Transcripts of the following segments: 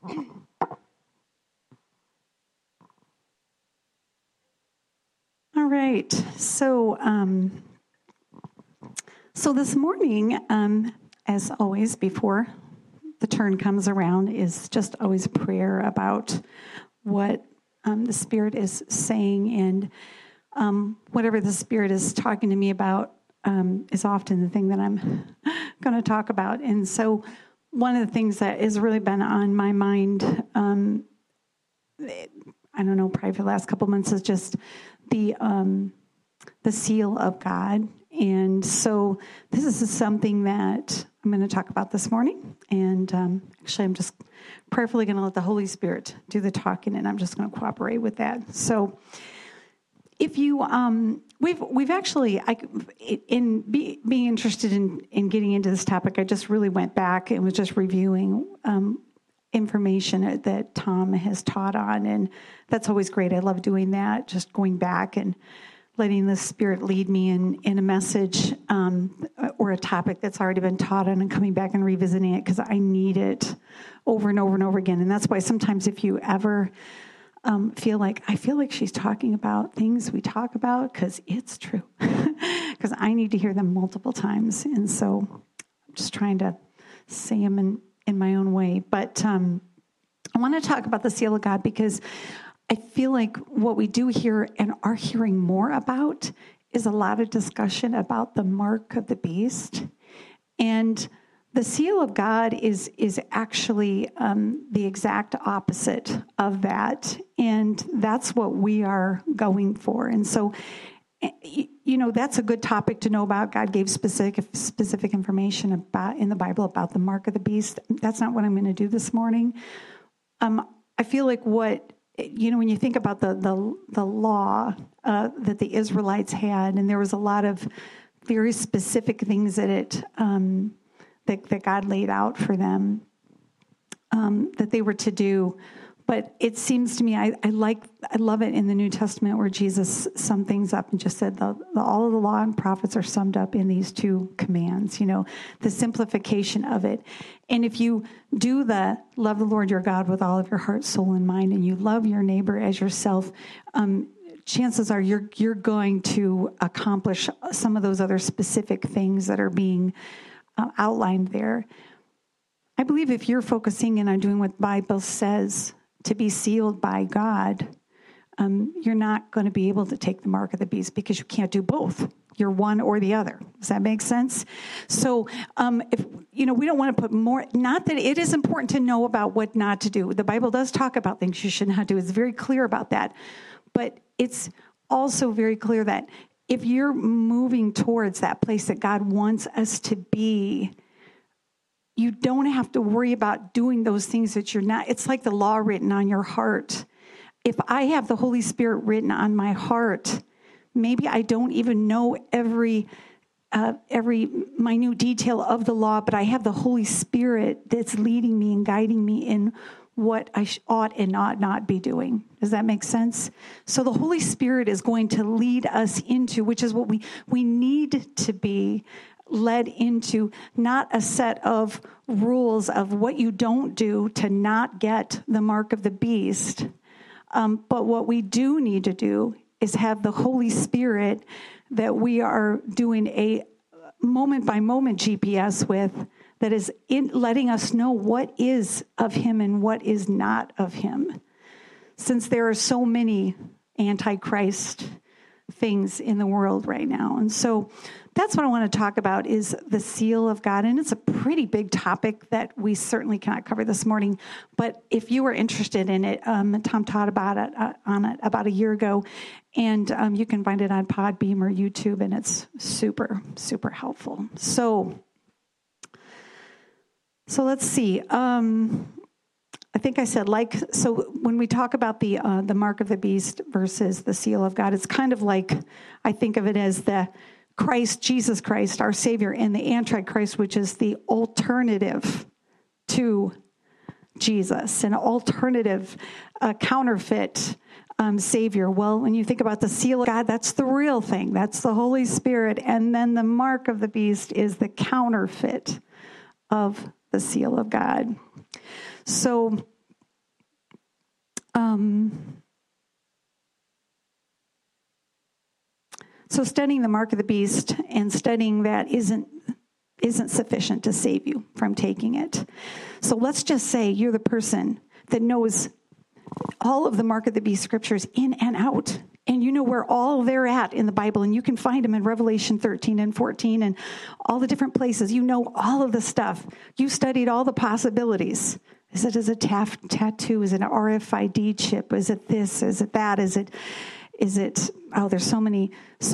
All right. So this morning, as always, before the turn comes around, is just always prayer about what the Spirit is saying, and whatever the Spirit is talking to me about is often the thing that I'm going to talk about. And so one of the things that has really been on my mind, I don't know, probably for the last couple months, is just the seal of God. And so this is something that I'm going to talk about this morning. And actually, I'm just prayerfully going to let the Holy Spirit do the talking, and I'm just going to cooperate with that. So if you, we've actually, being interested in getting into this topic, I just really went back and was just reviewing information that Tom has taught on, and that's always great. I love doing that, just going back and letting the Spirit lead me in a message or a topic that's already been taught on, and coming back and revisiting it because I need it over and over and over again. And that's why sometimes if you ever feel like she's talking about things we talk about, because it's true, because I need to hear them multiple times. And so I'm just trying to say them in my own way. But I want to talk about the seal of God because I feel like what we do here and are hearing more about is a lot of discussion about the mark of the beast. And the seal of God is actually the exact opposite of that. And that's what we are going for. And so, that's a good topic to know about. God gave specific information about in the Bible about the mark of the beast. That's not what I'm going to do this morning. I feel like when you think about the law that the Israelites had, and there was a lot of very specific things that that God laid out for them that they were to do. But it seems to me, I love it in the New Testament where Jesus summed things up and just said all of the law and prophets are summed up in these two commands, the simplification of it. And if you do love the Lord your God with all of your heart, soul, and mind, and you love your neighbor as yourself, chances are you're going to accomplish some of those other specific things that are being outlined there. I believe if you're focusing in on doing what the Bible says to be sealed by God, you're not going to be able to take the mark of the beast because you can't do both. You're one or the other. Does that make sense? So if we don't want to put more, not that it is important to know about what not to do. The Bible does talk about things you should not do. It's very clear about that. But it's also very clear that if you're moving towards that place that God wants us to be, you don't have to worry about doing those things that you're not. It's like the law written on your heart. If I have the Holy Spirit written on my heart, maybe I don't even know every minute detail of the law, but I have the Holy Spirit that's leading me and guiding me in what I ought and ought not be doing. Does that make sense? So the Holy Spirit is going to lead us into, which is what we need to be led into, not a set of rules of what you don't do to not get the mark of the beast. But what we do need to do is have the Holy Spirit that we are doing a moment-by-moment GPS with, that is letting us know what is of him and what is not of him. Since there are so many antichrist things in the world right now. And so that's what I want to talk about, is the seal of God. And it's a pretty big topic that we certainly cannot cover this morning. But if you are interested in it, Tom taught about it about a year ago. And you can find it on Podbeam or YouTube. And it's super, super helpful. So let's see. I think I said so when we talk about the mark of the beast versus the seal of God, it's kind of like, I think of it as the Jesus Christ, our Savior, and the Antichrist, which is the alternative to Jesus, an alternative, counterfeit Savior. Well, when you think about the seal of God, that's the real thing. That's the Holy Spirit. And then the mark of the beast is the counterfeit of the seal of God. So So studying the mark of the beast and studying that isn't sufficient to save you from taking it. So let's just say you're the person that knows all of the mark of the beast scriptures in and out, and you know where all they're at in the Bible, and you can find them in Revelation 13 and 14 and all the different places. You know all of the stuff. You studied all the possibilities. Is it a tattoo? Is it an RFID chip? Is it this? Is it that? Is it, there's so many,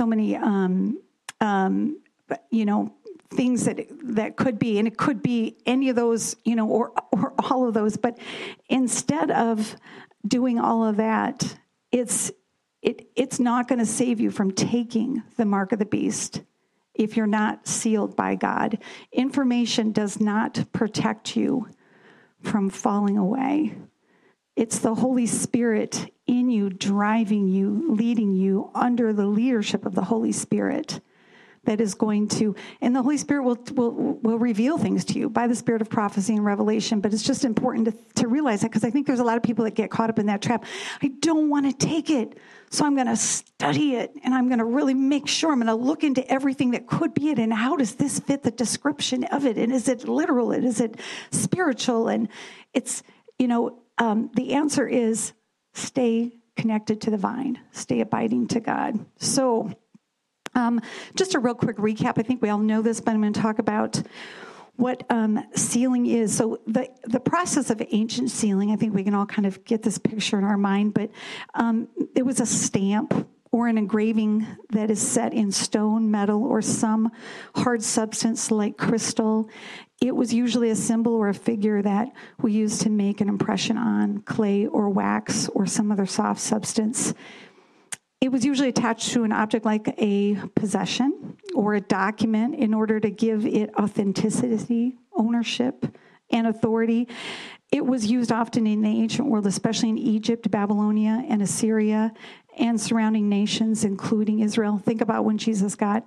things that could be, and it could be any of those, or all of those. But instead of doing all of that, it's not going to save you from taking the mark of the beast if you're not sealed by God. Information does not protect you from falling away. It's the Holy Spirit in you, driving you, leading you under the leadership of the Holy Spirit that is going to, and the Holy Spirit will reveal things to you by the spirit of prophecy and revelation. But it's just important to realize that, because I think there's a lot of people that get caught up in that trap. I don't want to take it, so I'm going to study it, and I'm going to really make sure. I'm going to look into everything that could be it, and how does this fit the description of it, and is it literal, and is it spiritual? And it's, the answer is stay connected to the vine, stay abiding to God. So just a real quick recap. I think we all know this, but I'm going to talk about what sealing is. So the process of ancient sealing, I think we can all kind of get this picture in our mind, but it was a stamp or an engraving that is set in stone, metal, or some hard substance like crystal. It was usually a symbol or a figure that we used to make an impression on clay or wax or some other soft substance. It was usually attached to an object like a possession or a document in order to give it authenticity, ownership, and authority. It was used often in the ancient world, especially in Egypt, Babylonia, and Assyria, and surrounding nations, including Israel. Think about when Jesus got,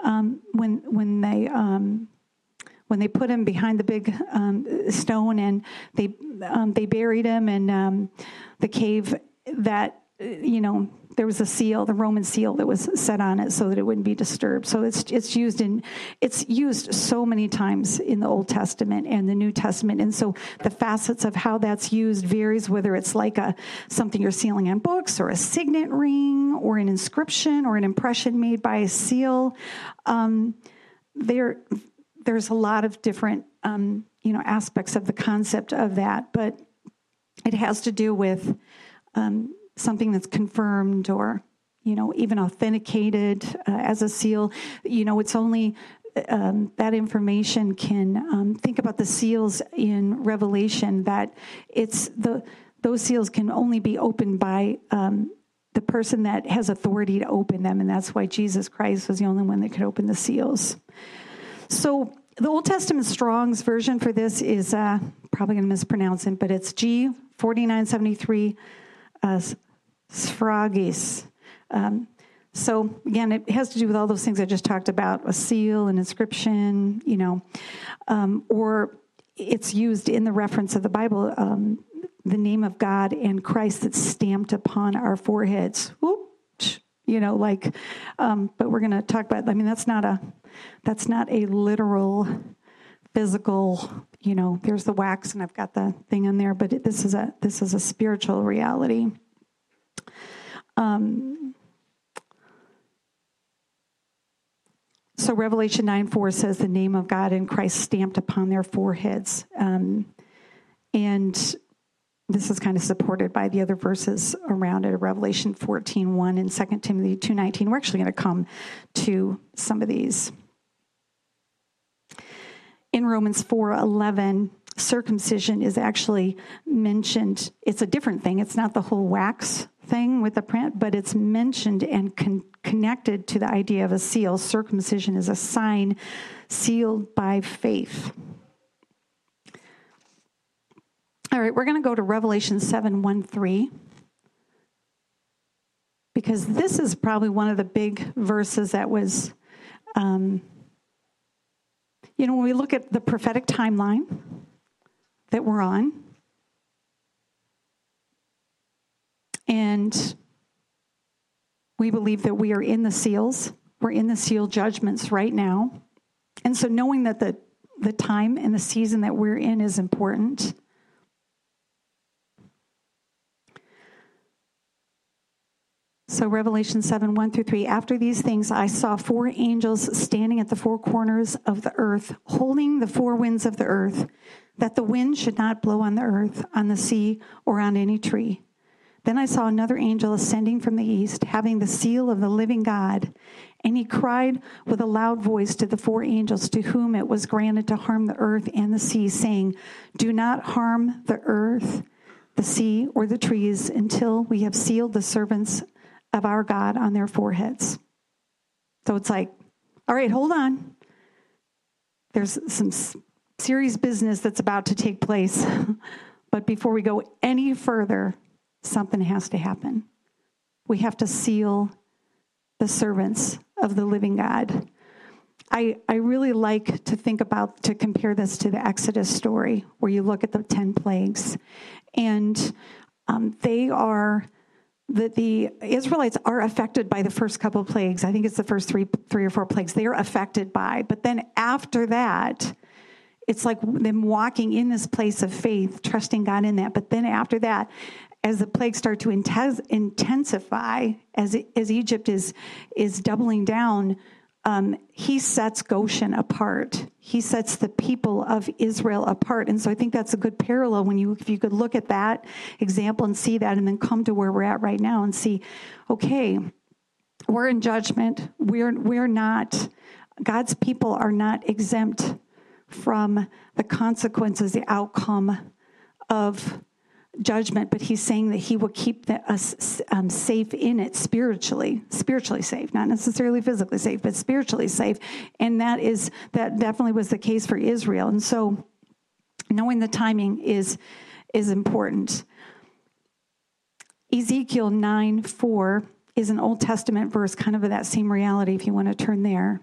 when they put him behind the big stone, and they buried him, and the cave that, there was a seal, the Roman seal that was set on it so that it wouldn't be disturbed. So it's used so many times in the Old Testament and the New Testament. And so the facets of how that's used varies, whether it's like something you're sealing on books, or a signet ring, or an inscription, or an impression made by a seal. There's a lot of different aspects of the concept of that, but it has to do with something that's confirmed or, even authenticated as a seal. It's only that information can think about the seals in Revelation, that those seals can only be opened by the person that has authority to open them, and that's why Jesus Christ was the only one that could open the seals. So the Old Testament Strong's version for this is probably going to mispronounce it, but it's G4973. Sphragis. So again, it has to do with all those things I just talked about, a seal, an inscription, or it's used in the reference of the Bible, the name of God and Christ that's stamped upon our foreheads. But we're going to talk about, that's not a literal physical, there's the wax and I've got the thing in there, but this is a spiritual reality. So Revelation 9:4 says the name of God and Christ stamped upon their foreheads. And this is kind of supported by the other verses around it, Revelation 14:1 and 2 Timothy 2:19. We're actually going to come to some of these. In Romans 4:11, circumcision is actually mentioned. It's a different thing. It's not the whole wax thing with the print, but it's mentioned and connected to the idea of a seal. Circumcision is a sign sealed by faith. All right, we're going to go to Revelation 7:1-3, because this is probably one of the big verses that was, when we look at the prophetic timeline that we're on, And we believe that we are in the seals. We're in the seal judgments right now. And so knowing that the time and the season that we're in is important. So Revelation 7, 1-3, after these things, I saw 4 angels standing at the 4 corners of the earth, holding the 4 winds of the earth, that the wind should not blow on the earth, on the sea, or on any tree. Then I saw another angel ascending from the east, having the seal of the living God. And he cried with a loud voice to the 4 angels to whom it was granted to harm the earth and the sea, saying, do not harm the earth, the sea, or the trees until we have sealed the servants of our God on their foreheads. So it's like, all right, hold on. There's some serious business that's about to take place. But before we go any further, something has to happen. We have to seal the servants of the living God. I really like to to compare this to the Exodus story, where you look at the 10 plagues. And the Israelites are affected by the first couple of plagues. I think it's the first three or four plagues they are affected by. But then after that, it's like them walking in this place of faith, trusting God in that. But then after that, as the plagues start to intensify, as Egypt is doubling down, he sets Goshen apart. He sets the people of Israel apart. And so I think that's a good parallel if you could look at that example and see that, and then come to where we're at right now and see, okay, we're in judgment. We're not, God's people are not exempt from the consequences, the outcome of judgment, but he's saying that he will keep us safe in it spiritually safe, not necessarily physically safe, but spiritually safe. And that definitely was the case for Israel. And so knowing the timing is important. Ezekiel 9:4 is an Old Testament verse, kind of that same reality, if you want to turn there.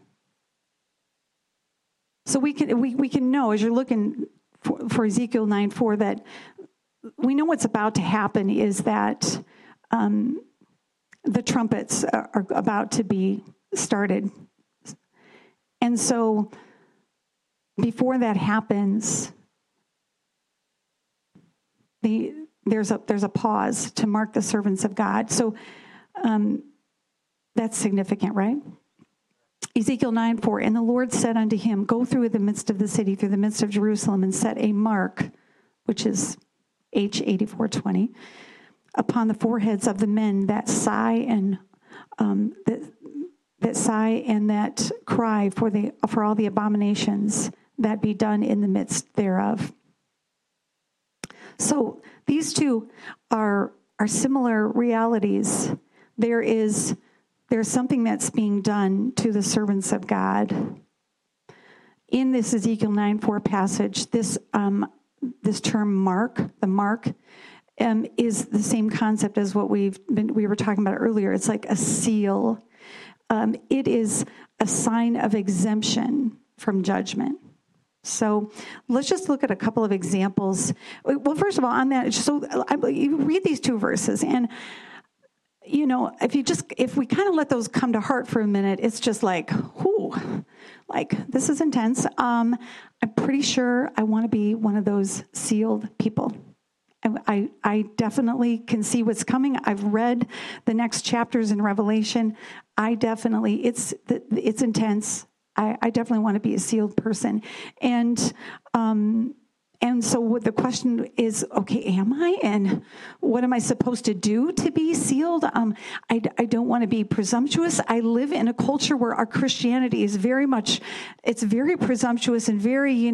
So we can know, as you're looking for Ezekiel 9:4, that we know what's about to happen is that the trumpets are about to be started. And so before that happens, there's a pause to mark the servants of God. So that's significant, right? Ezekiel 9:4, and the Lord said unto him, go through the midst of the city, through the midst of Jerusalem, and set a mark, which is H8420, upon the foreheads of the men that sigh and that cry for all the abominations that be done in the midst thereof. So these two are similar realities. There's something that's being done to the servants of God. In this Ezekiel 9:4 passage, this term mark, the mark, is the same concept as what we were talking about earlier. It's like a seal. It is a sign of exemption from judgment. So let's just look at a couple of examples. Well, first of all, on that, you read these 2 verses, and if we kind of let those come to heart for a minute, it's just like, this is intense. I'm pretty sure I want to be one of those sealed people. I definitely can see what's coming. I've read the next chapters in Revelation. It's intense. I definitely want to be a sealed person. And so what the question is, okay, am I? And what am I supposed to do to be sealed? I don't want to be presumptuous. I live in a culture where our Christianity is very presumptuous and very,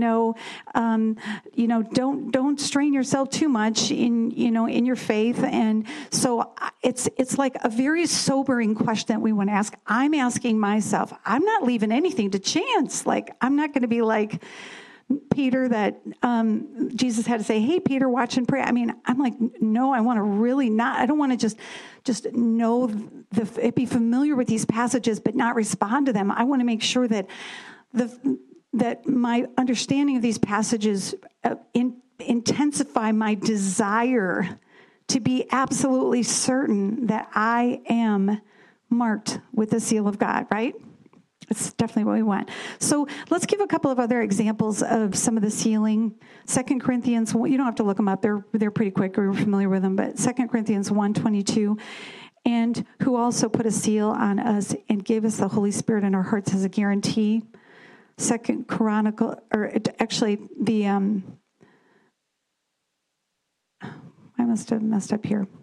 don't strain yourself too much in your faith. And so it's like a very sobering question that we want to ask. I'm asking myself, I'm not leaving anything to chance. Like, I'm not going to be like Peter that Jesus had to say, hey, Peter, watch and pray. I mean, I'm like, no, I want to really not. I don't want to just know, be familiar with these passages, but not respond to them. I want to make sure that that my understanding of these passages intensify my desire to be absolutely certain that I am marked with the seal of God, right? It's definitely what we want. So let's give a couple of other examples of some of the sealing. 2 Corinthians, you don't have to look them up. They're pretty quick. We're familiar with them. But 2 Corinthians 1:22, and who also put a seal on us and gave us the Holy Spirit in our hearts as a guarantee. 2 Chronicle, or actually the, I must have messed up here.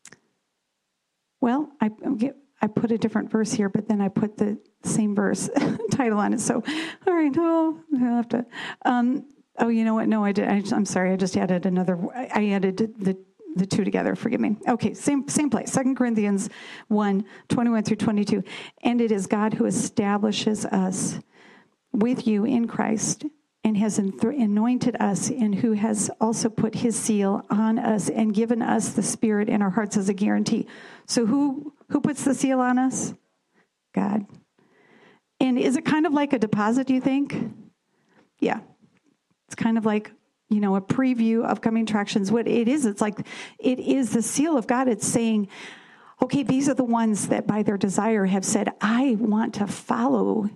Well, I put a different verse here, but then I put the same verse title on it. So, all right, no, I'll have to. Oh, you know what? No, I did. I'm sorry. I just added another. I added the two together. Forgive me. Okay, same place. 2 Corinthians 1:21-22. And it is God who establishes us with you in Christ and has anointed us, and who has also put his seal on us and given us the Spirit in our hearts as a guarantee. So who puts the seal on us? God. And is it kind of like a deposit, do you think? Yeah. It's kind of like, a preview of coming attractions. What it is, it's like, it is the seal of God. It's saying, okay, these are the ones that by their desire have said, I want to follow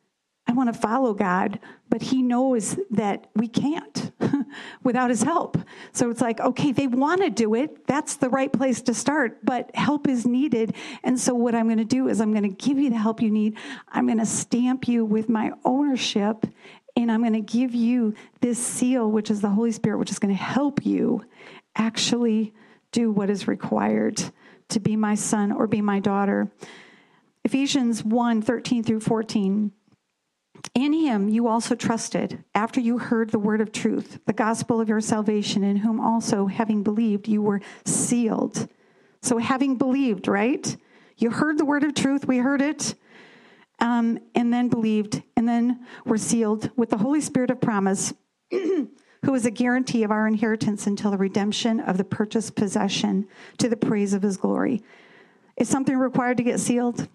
God, but he knows that we can't without his help. So it's like, okay, they want to do it. That's the right place to start, but help is needed. And so what I'm going to do is I'm going to give you the help you need. I'm going to stamp you with my ownership, and I'm going to give you this seal, which is the Holy Spirit, which is going to help you actually do what is required to be my son or be my daughter. Ephesians 1:13-14. In him you also trusted, after you heard the word of truth, the gospel of your salvation, in whom also, having believed, you were sealed. So having believed, right? You heard the word of truth, we heard it, and then believed, and then were sealed with the Holy Spirit of promise, who is a guarantee of our inheritance until the redemption of the purchased possession, to the praise of his glory. Is something required to get sealed?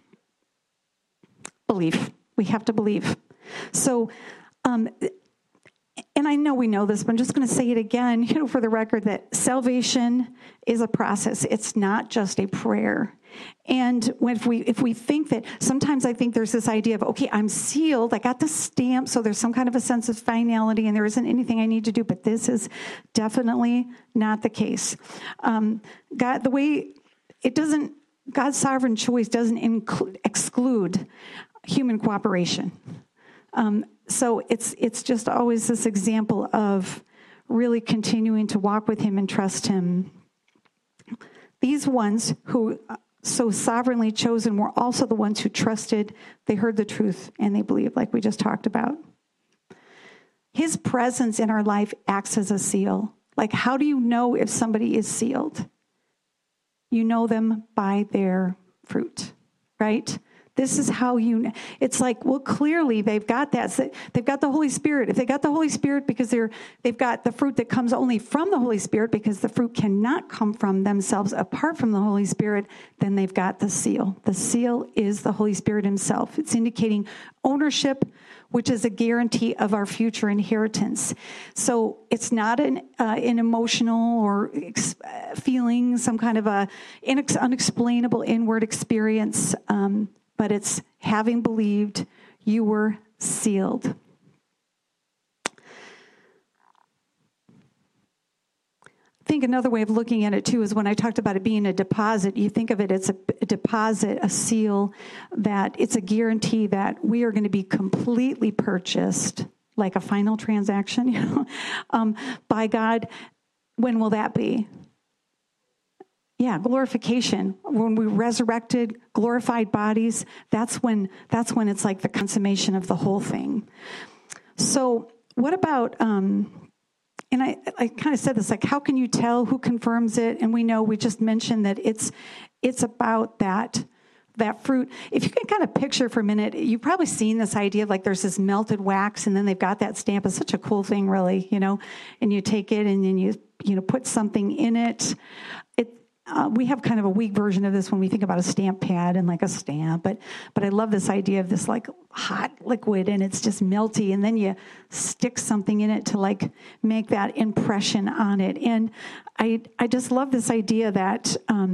Belief. We have to believe. So, and I know we know this, but I'm just going to say it again, for the record, that salvation is a process. It's not just a prayer. And if we think that, sometimes I think there's this idea of, okay, I'm sealed, I got the stamp, so there's some kind of a sense of finality, and there isn't anything I need to do. But this is definitely not the case. God's sovereign choice doesn't exclude human cooperation. So it's just always this example of really continuing to walk with him and trust him. These ones who so sovereignly chosen were also the ones who trusted, they heard the truth, and they believed, like we just talked about. His presence in our life acts as a seal. Like, how do you know if somebody is sealed? You know them by their fruit, right? This is how it's like, well, clearly they've got that. They've got the Holy Spirit. If they got the Holy Spirit because they've got the fruit that comes only from the Holy Spirit, because the fruit cannot come from themselves apart from the Holy Spirit, then they've got the seal. The seal is the Holy Spirit himself. It's indicating ownership, which is a guarantee of our future inheritance. So it's not an emotional or feeling, some kind of a unexplainable inward experience, but it's having believed, you were sealed. I think another way of looking at it too is when I talked about it being a deposit, you think of it as a deposit, a seal, that it's a guarantee that we are going to be completely purchased, like a final transaction, by God. When will that be? Yeah, glorification. When we resurrected, glorified bodies, that's when it's like the consummation of the whole thing. So what about, and I kind of said this, like, how can you tell who confirms it? And we just mentioned that it's about that fruit. If you can kind of picture for a minute, you've probably seen this idea of like there's this melted wax and then they've got that stamp. It's such a cool thing, really, and you take it and then you put something in it. we have kind of a weak version of this when we think about a stamp pad and like a stamp, but I love this idea of this like hot liquid and it's just melty, and then you stick something in it to like make that impression on it. And I just love this idea that,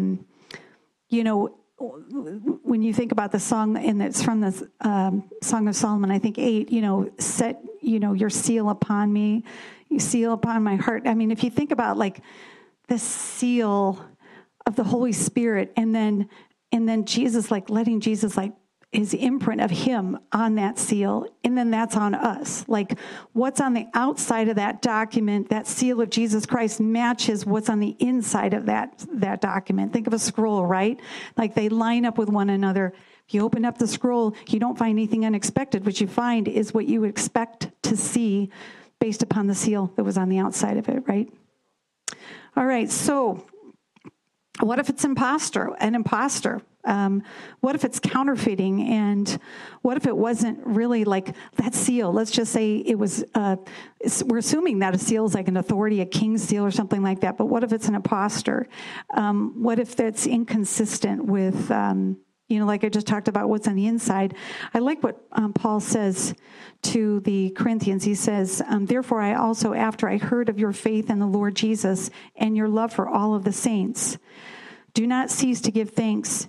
when you think about the song, and it's from the Song of Solomon, I think 8, set, your seal upon me, you seal upon my heart. I mean, if you think about like the seal of the Holy Spirit, and then Jesus, like letting Jesus, like his imprint of him on that seal, and then that's on us. Like what's on the outside of that document, that seal of Jesus Christ, matches what's on the inside of that document. Think of a scroll, right? Like they line up with one another. If you open up the scroll, you don't find anything unexpected. What you find is what you would expect to see based upon the seal that was on the outside of it, right? All right, so what if it's an imposter? What if it's counterfeiting? And what if it wasn't really like that seal? Let's just say it was, we're assuming that a seal is like an authority, a king's seal or something like that. But what if it's an imposter? What if that's inconsistent with, like I just talked about what's on the inside? I like what Paul says to the Corinthians. He says, therefore I also, after I heard of your faith in the Lord Jesus and your love for all of the saints, do not cease to give thanks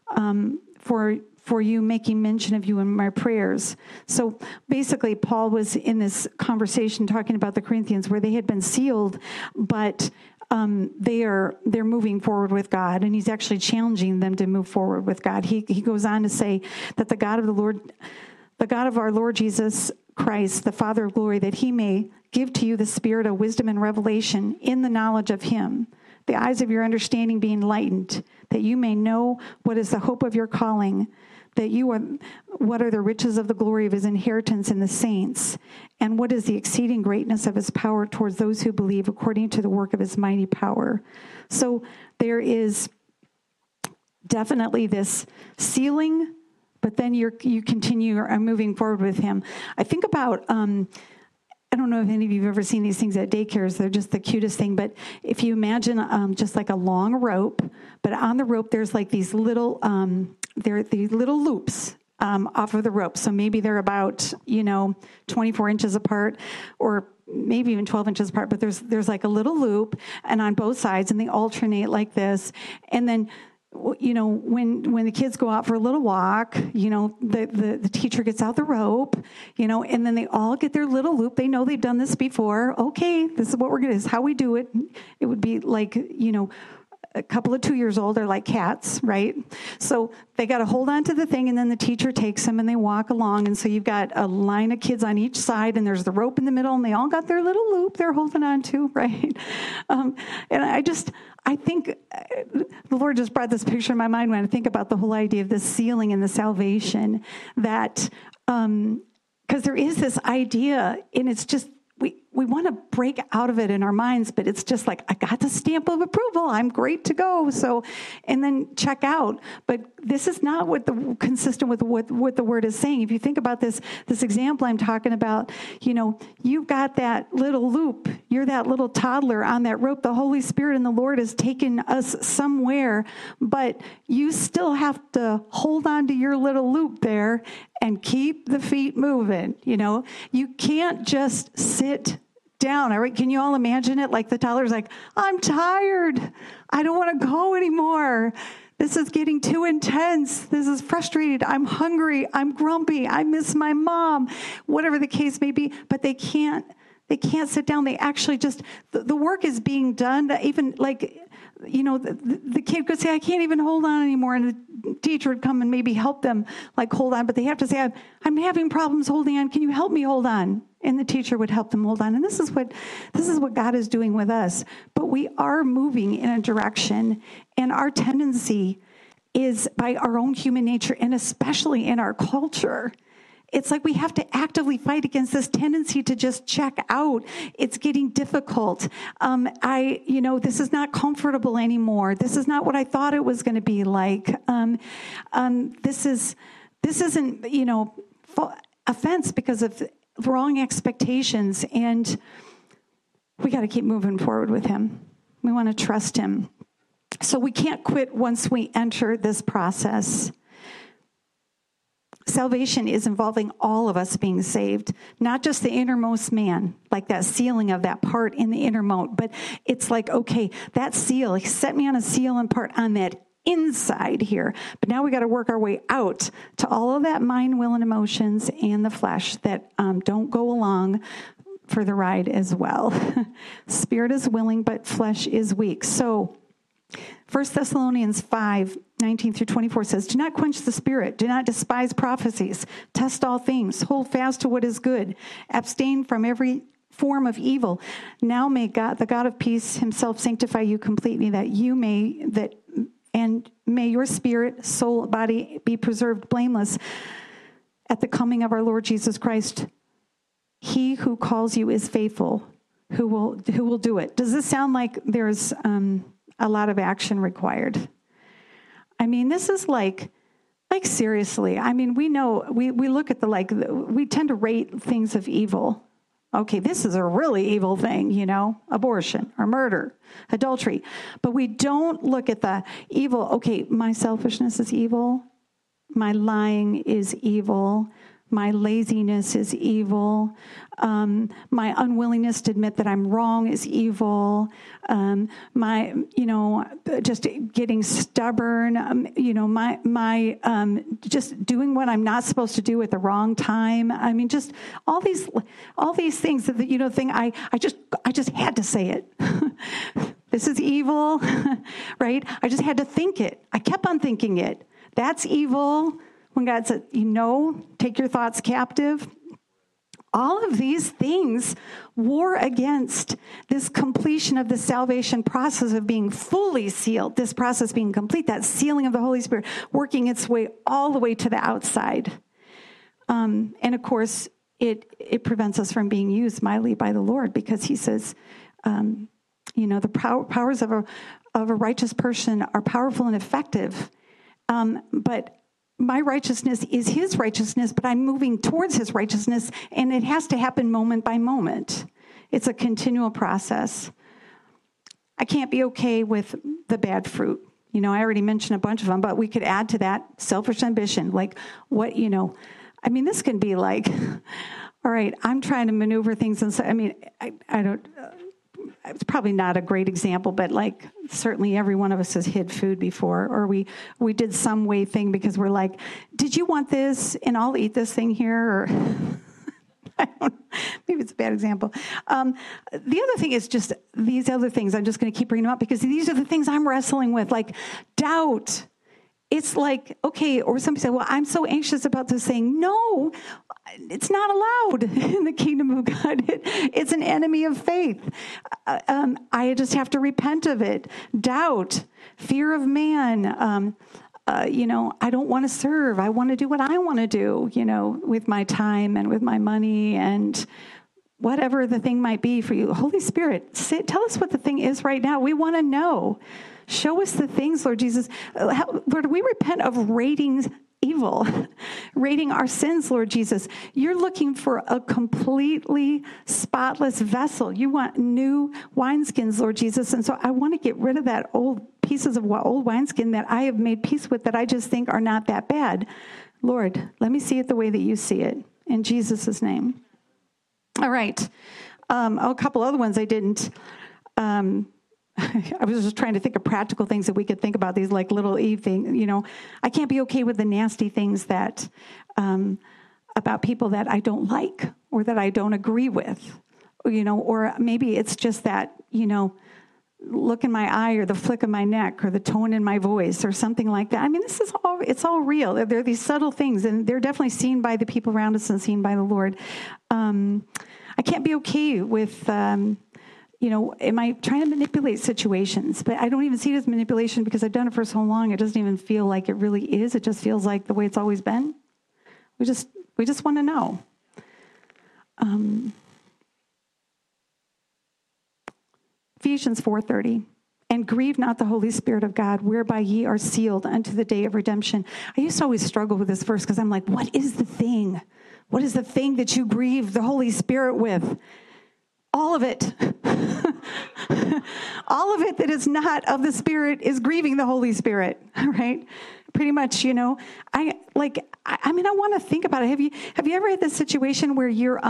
for you, making mention of you in my prayers. So basically, Paul was in this conversation talking about the Corinthians where they had been sealed, but they're moving forward with God, and he's actually challenging them to move forward with God. He goes on to say that the God of our Lord Jesus Christ, the Father of glory, that he may give to you the spirit of wisdom and revelation in the knowledge of him, the eyes of your understanding being enlightened, that you may know what is the hope of your calling, what are the riches of the glory of his inheritance in the saints, and what is the exceeding greatness of his power towards those who believe according to the work of his mighty power. So there is definitely this sealing, but then you continue moving forward with him. I think about, I don't know if any of you have ever seen these things at daycares. They're just the cutest thing. But if you imagine just like a long rope, but on the rope there's like these little these little loops off of the rope. So maybe they're about 24 inches apart, or maybe even 12 inches apart. But there's like a little loop, and on both sides, and they alternate like this, and then when the kids go out for a little walk, the teacher gets out the rope, and then they all get their little loop. They know they've done this before. Okay, this is what this is how we do it. It would be like, a couple of 2 years old are like cats, right? So they got to hold on to the thing, and then the teacher takes them and they walk along. And so you've got a line of kids on each side, and there's the rope in the middle, and they all got their little loop they're holding on to, right? And I think the Lord just brought this picture in my mind when I think about the whole idea of the sealing and the salvation, that because there is this idea, and it's just, we want to break out of it in our minds, but it's just like, I got the stamp of approval, I'm great to go. So, and then check out. But this is not consistent with what the word is saying. If you think about this example I'm talking about, you've got that little loop. You're that little toddler on that rope. The Holy Spirit and the Lord has taken us somewhere, but you still have to hold on to your little loop there and keep the feet moving. You can't just sit down. All right, can you all imagine it? Like the toddler's like, I'm tired. I don't want to go anymore. This is getting too intense. This is frustrated. I'm hungry. I'm grumpy. I miss my mom. Whatever the case may be. But they can't sit down. They actually just, the work is being done. Even like, the kid could say, I can't even hold on anymore. And the teacher would come and maybe help them like hold on. But they have to say, I'm having problems holding on. Can you help me hold on? And the teacher would help them hold on. And this is what God is doing with us. But we are moving in a direction, and our tendency is by our own human nature, and especially in our culture, it's like we have to actively fight against this tendency to just check out. It's getting difficult. This is not comfortable anymore. This is not what I thought it was going to be like. This isn't, offense because of wrong expectations, and we got to keep moving forward with him. We want to trust him. So we can't quit once we enter this process. Salvation is involving all of us being saved, not just the innermost man, like that sealing of that part in the innermost, but it's like, okay, that seal, like set me on a seal and part on that inside here. But now we got to work our way out to all of that mind, will, and emotions and the flesh that don't go along for the ride as well. Spirit is willing, but flesh is weak. So 1 Thessalonians 5:19-24 says, do not quench the spirit. Do not despise prophecies. Test all things. Hold fast to what is good. Abstain from every form of evil. Now may God, the God of peace himself sanctify you completely, and may your spirit, soul, body be preserved blameless at the coming of our Lord Jesus Christ. He who calls you is faithful, who will do it. Does this sound like there's a lot of action required? I mean, this is like seriously. I mean, we know, we look at we tend to rate things of evil. Okay, this is a really evil thing, abortion or murder, adultery. But we don't look at the evil. Okay, my selfishness is evil. My lying is evil. My laziness is evil. My unwillingness to admit that I'm wrong is evil. Just getting stubborn. Just doing what I'm not supposed to do at the wrong time. I mean, just all these things that I just had to say it. This is evil, right? I just had to think it. I kept on thinking it. That's evil. When God said, take your thoughts captive. All of these things war against this completion of the salvation process of being fully sealed, this process being complete, that sealing of the Holy Spirit, working its way all the way to the outside. And of course, it prevents us from being used mightily by the Lord, because he says, the powers of a righteous person are powerful and effective. But my righteousness is his righteousness, but I'm moving towards his righteousness, and it has to happen moment by moment. It's a continual process. I can't be okay with the bad fruit. I already mentioned a bunch of them, but we could add to that selfish ambition. Like this can be like, all right, I'm trying to maneuver things. And I don't, it's probably not a great example, but certainly every one of us has hid food before, or we did some way thing because we're like, did you want this? And I'll eat this thing here. Or maybe it's a bad example. The other thing is just these other things. I'm just going to keep bringing them up because these are the things I'm wrestling with, like doubt. It's like, okay, or somebody said, well, I'm so anxious about this thing. No, it's not allowed in the kingdom of God. It's an enemy of faith. I just have to repent of it. Doubt, fear of man. I don't want to serve. I want to do what I want to do, with my time and with my money and whatever the thing might be for you. Holy Spirit, tell us what the thing is right now. We want to know. Show us the things, Lord Jesus. Lord, we repent of rating evil, rating our sins, Lord Jesus. You're looking for a completely spotless vessel. You want new wineskins, Lord Jesus. And so I want to get rid of that old pieces of old wineskin that I have made peace with that I just think are not that bad. Lord, let me see it the way that you see it. In Jesus' name. All right. A couple other ones I didn't. I was just trying to think of practical things that we could think about, these like little Eve things. I can't be okay with the nasty things that about people that I don't like or that I don't agree with, or maybe it's just that, look in my eye or the flick of my neck or the tone in my voice or something like that. It's all real. There are these subtle things, and they're definitely seen by the people around us and seen by the Lord. I can't be okay with, am I trying to manipulate situations? But I don't even see it as manipulation because I've done it for so long. It doesn't even feel like it really is. It just feels like the way it's always been. We just want to know. Ephesians 4:30, and grieve not the Holy Spirit of God, whereby ye are sealed unto the day of redemption. I used to always struggle with this verse because I'm like, what is the thing? What is the thing that you grieve the Holy Spirit with? All of it. All of it that is not of the Spirit is grieving the Holy Spirit, right? Pretty much, I want to think about it. Have you ever had this situation where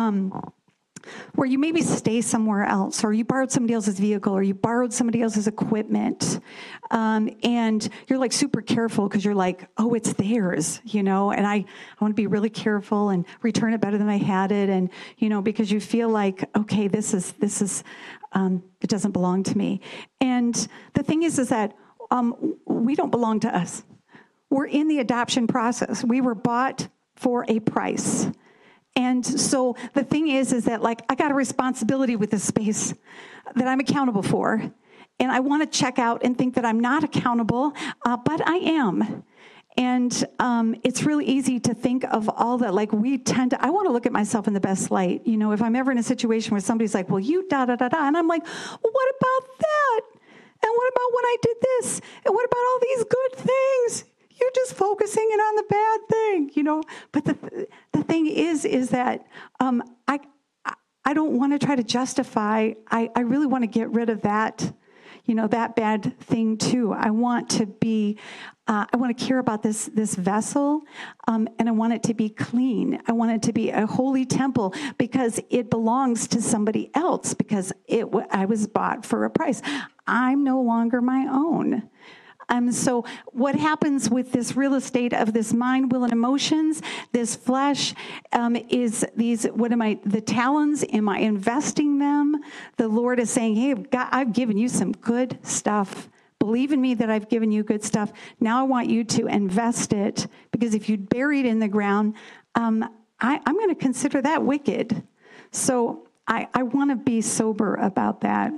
where you maybe stay somewhere else, or you borrowed somebody else's vehicle, or you borrowed somebody else's equipment, and you're like super careful because you're like, oh, it's theirs, and I want to be really careful and return it better than I had it, and because you feel like, okay, this is it doesn't belong to me. And the thing is that we don't belong to us. We're in the adoption process. We were bought for a price. And so the thing is that I got a responsibility with this space that I'm accountable for. And I want to check out and think that I'm not accountable, but I am. And it's really easy to think of all that, I want to look at myself in the best light. If I'm ever in a situation where somebody's like, well, you da-da-da-da, and I'm like, well, what about that? And what about when I did this? And what about all these good things? You're just focusing in on the bad thing, But the thing is that I don't want to try to justify. I really want to get rid of that, that bad thing too. I want to be. I want to care about this vessel, and I want it to be clean. I want it to be a holy temple because it belongs to somebody else. Because I was bought for a price. I'm no longer my own. So what happens with this real estate of this mind, will, and emotions, this flesh, is the talons, am I investing them? The Lord is saying, hey, I've given you some good stuff. Believe in me that I've given you good stuff. Now I want you to invest it, because if you bury it in the ground, I'm going to consider that wicked. So I want to be sober about that.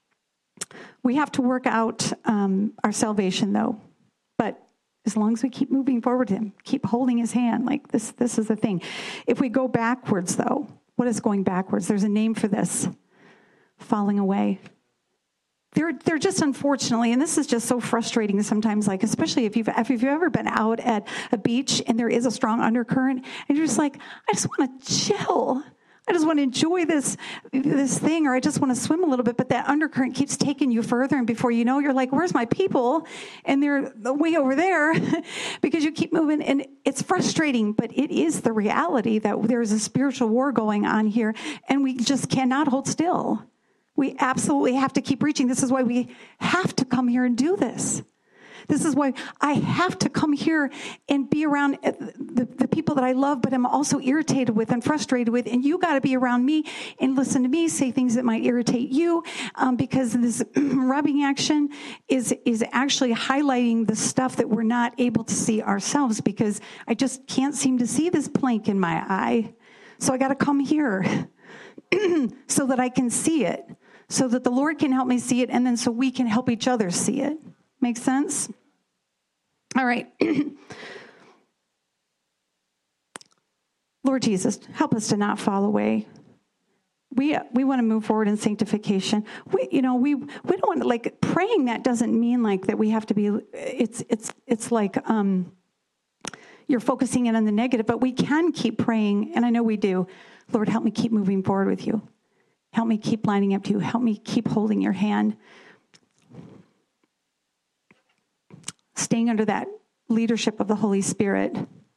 We have to work out our salvation, though. But as long as we keep moving forward to him, keep holding his hand, this is the thing. If we go backwards, though, what is going backwards? There's a name for this. Falling away. They're just, unfortunately, and this is just so frustrating sometimes, especially if you've ever been out at a beach and there is a strong undercurrent, and you're just like, I just want to chill. I just want to enjoy this thing, or I just want to swim a little bit, but that undercurrent keeps taking you further, and before you know, you're like, where's my people? And they're way over there because you keep moving, and it's frustrating, but it is the reality that there's a spiritual war going on here, and we just cannot hold still. We absolutely have to keep reaching. This is why we have to come here and do this. This is why I have to come here and be around the people that I love, but I'm also irritated with and frustrated with. And you got to be around me and listen to me, say things that might irritate you, because this rubbing action is actually highlighting the stuff that we're not able to see ourselves, because I just can't seem to see this plank in my eye. So I got to come here so that I can see it, so that the Lord can help me see it, and then so we can help each other see it. Make sense? All right. Lord Jesus, help us to not fall away. We want to move forward in sanctification. We don't want to, praying that doesn't mean that we have to be, it's like you're focusing in on the negative, but we can keep praying, and I know we do. Lord, help me keep moving forward with you. Help me keep lining up to you. Help me keep holding your hand. Staying under that leadership of the Holy Spirit.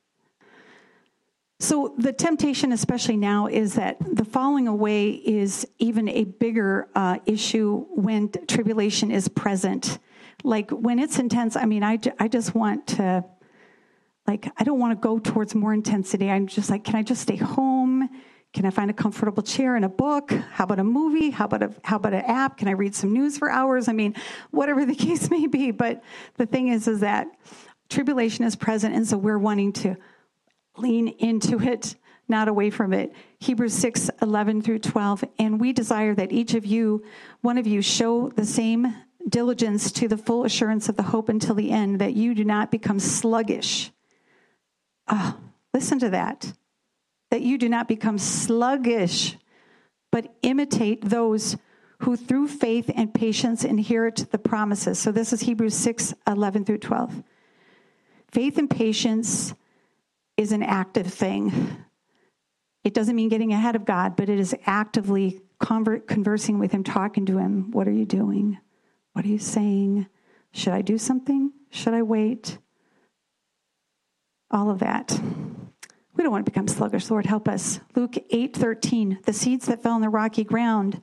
So the temptation, especially now, is that the falling away is even a bigger issue when tribulation is present. When it's intense, I just want to, I don't want to go towards more intensity. I'm just can I just stay home? Can I find a comfortable chair and a book? How about a movie? How about an app? Can I read some news for hours? Whatever the case may be. But the thing is that tribulation is present, and so we're wanting to lean into it, not away from it. Hebrews 6:11 through 12. And we desire that one of you, show the same diligence to the full assurance of the hope until the end, that you do not become sluggish. Listen to that. That you do not become sluggish, but imitate those who through faith and patience inherit the promises. So this is Hebrews 6:11 through 12. Faith and patience is an active thing. It doesn't mean getting ahead of God, but it is actively conversing with him, talking to him. What are you doing? What are you saying? Should I do something? Should I wait? All of that. We don't want to become sluggish. Lord, help us. Luke 8:13, the seeds that fell on the rocky ground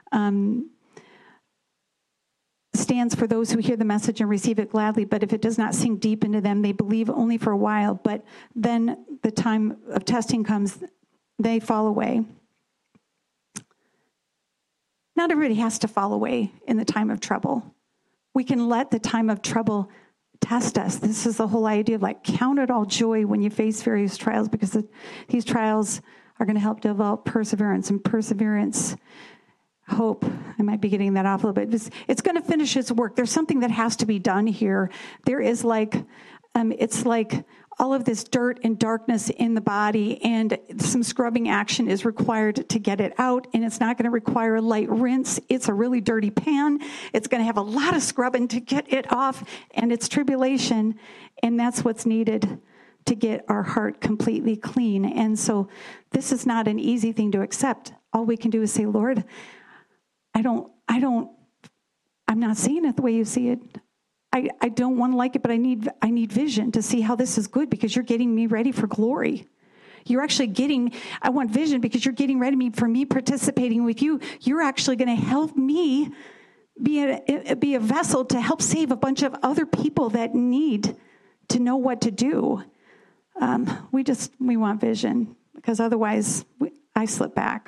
stands for those who hear the message and receive it gladly, but if it does not sink deep into them, they believe only for a while, but then the time of testing comes, they fall away. Not everybody has to fall away in the time of trouble. We can let the time of trouble test us. This is the whole idea of count it all joy when you face various trials, because these trials are going to help develop perseverance, and perseverance, hope. I might be getting that off a little bit. It's going to finish its work. There's something that has to be done here. There is it's like all of this dirt and darkness in the body, and some scrubbing action is required to get it out, and it's not going to require a light rinse. It's a really dirty pan. It's going to have a lot of scrubbing to get it off, and it's tribulation, and that's what's needed to get our heart completely clean. And so this is not an easy thing to accept. All we can do is say, Lord, I'm not seeing it the way you see it. I don't want to like it, but I need vision to see how this is good, because you're getting me ready for glory. I want vision because you're getting ready for me participating with you. You're actually going to help me be a vessel to help save a bunch of other people that need to know what to do. We want vision, because otherwise I slip back.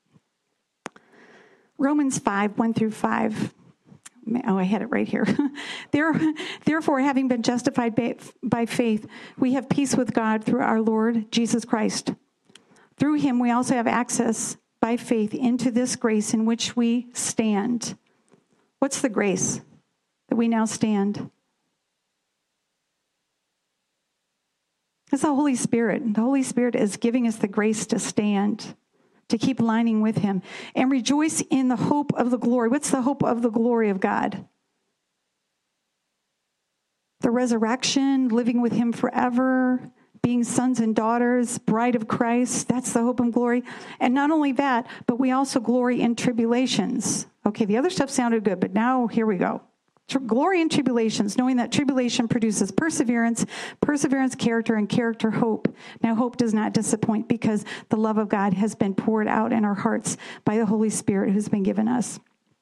Romans 5, 1-5. Oh, I had it right here. Therefore, having been justified by faith, we have peace with God through our Lord Jesus Christ. Through him, we also have access by faith into this grace in which we stand. What's the grace that we now stand? It's the Holy Spirit. The Holy Spirit is giving us the grace to stand, to keep lining with him, and rejoice in the hope of the glory. What's the hope of the glory of God? The resurrection, living with him forever, being sons and daughters, bride of Christ. That's the hope and glory. And not only that, but we also glory in tribulations. Okay, the other stuff sounded good, but now here we go. Glory in tribulations, knowing that tribulation produces perseverance, perseverance, character, and character, hope. Now, hope does not disappoint, because the love of God has been poured out in our hearts by the Holy Spirit who's been given us.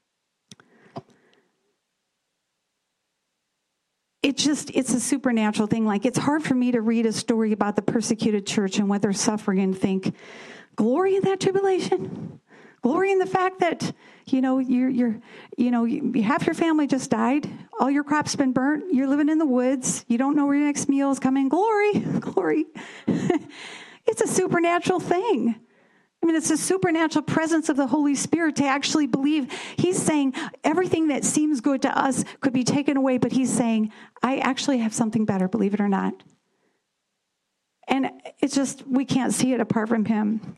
It's a supernatural thing. It's hard for me to read a story about the persecuted church and what they're suffering and think, glory in that tribulation? Glory in the fact that, half your family just died. All your crops been burnt. You're living in the woods. You don't know where your next meal is coming. Glory, glory. It's a supernatural thing. It's a supernatural presence of the Holy Spirit to actually believe. He's saying everything that seems good to us could be taken away, but he's saying, I actually have something better, believe it or not. And it's just, we can't see it apart from him.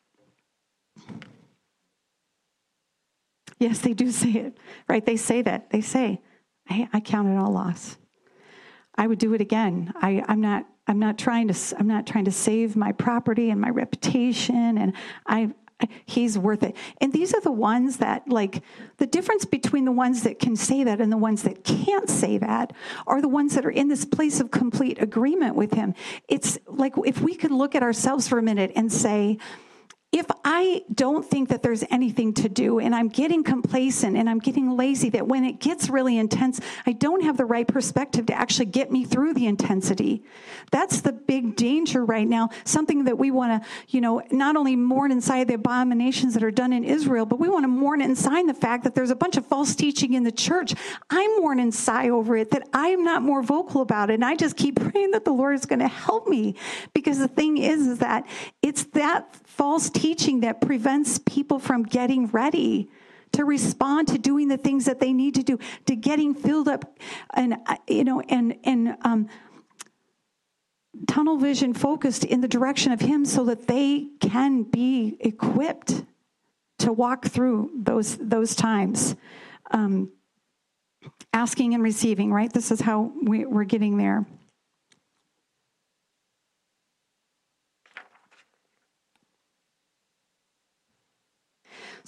Yes, they do say it, right? They say that. They say, I count it all loss. I would do it again. I'm not trying to save my property and my reputation, and he's worth it. And these are the ones that, the difference between the ones that can say that and the ones that can't say that are the ones that are in this place of complete agreement with him. It's like, if we could look at ourselves for a minute and say, if I don't think that there's anything to do, and I'm getting complacent and I'm getting lazy, that when it gets really intense, I don't have the right perspective to actually get me through the intensity. That's the big danger right now. Something that we want to, not only mourn inside the abominations that are done in Israel, but we want to mourn inside the fact that there's a bunch of false teaching in the church. I mourn inside over it, that I'm not more vocal about it. And I just keep praying that the Lord is going to help me. Because the thing is that it's that false teaching that prevents people from getting ready to respond to doing the things that they need to do, to getting filled up and tunnel vision focused in the direction of him, so that they can be equipped to walk through those times. Asking and receiving, right? This is how we're getting there.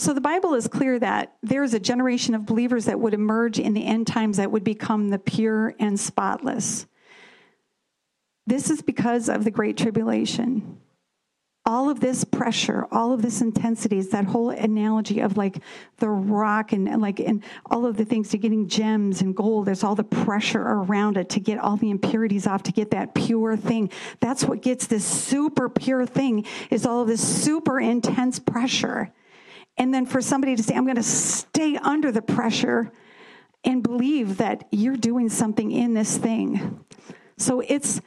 So the Bible is clear that there's a generation of believers that would emerge in the end times that would become the pure and spotless. This is because of the Great Tribulation. All of this pressure, all of this intensity is that whole analogy of like the rock and all of the things to getting gems and gold. There's all the pressure around it to get all the impurities off, to get that pure thing. That's what gets this super pure thing, is all of this super intense pressure. And then for somebody to say, I'm going to stay under the pressure and believe that you're doing something in this thing. So it's,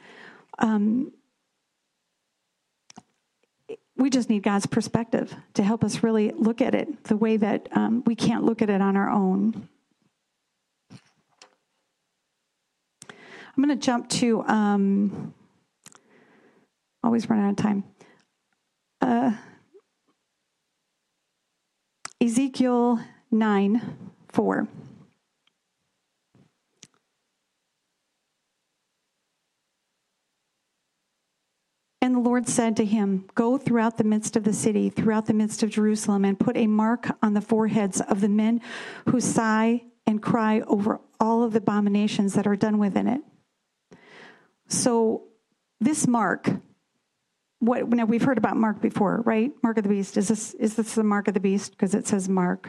we just need God's perspective to help us really look at it the way that we can't look at it on our own. I'm going to jump to, always run out of time. Ezekiel 9:4. And the Lord said to him, go throughout the midst of the city, throughout the midst of Jerusalem, and put a mark on the foreheads of the men who sigh and cry over all of the abominations that are done within it. So this mark, now we've heard about mark before, right? Mark of the beast. Is this the mark of the beast? Because it says mark.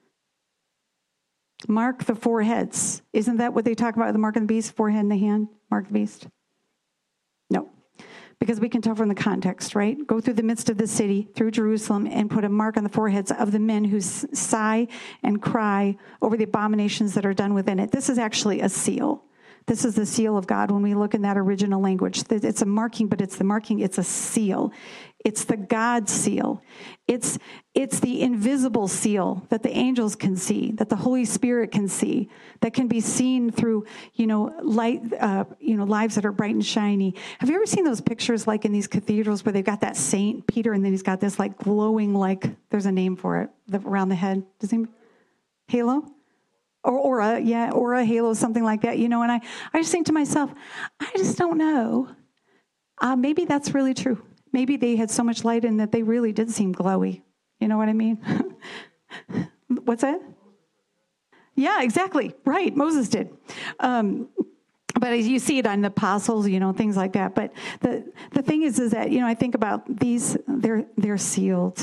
Mark the foreheads. Isn't that what they talk about, the mark of the beast? Forehead and the hand, mark the beast? No. Because we can tell from the context, right? Go through the midst of the city, through Jerusalem, and put a mark on the foreheads of the men who sigh and cry over the abominations that are done within it. This is actually a seal. This is the seal of God when we look in that original language. It's a marking, but it's a seal. It's the God seal. It's the invisible seal that the angels can see, that the Holy Spirit can see, that can be seen through, light, lives that are bright and shiny. Have you ever seen those pictures like in these cathedrals where they've got that Saint Peter and then he's got this like glowing, like there's a name for it, around the head? Does he? Halo? Or aura, aura, halo, something like that, and I just think to myself, I just don't know. Maybe that's really true. Maybe they had so much light in that they really did seem glowy. You know what I mean? What's that? Yeah, exactly. Right. Moses did. But you see it on the apostles, things like that. But the thing is that, I think about these, they're sealed.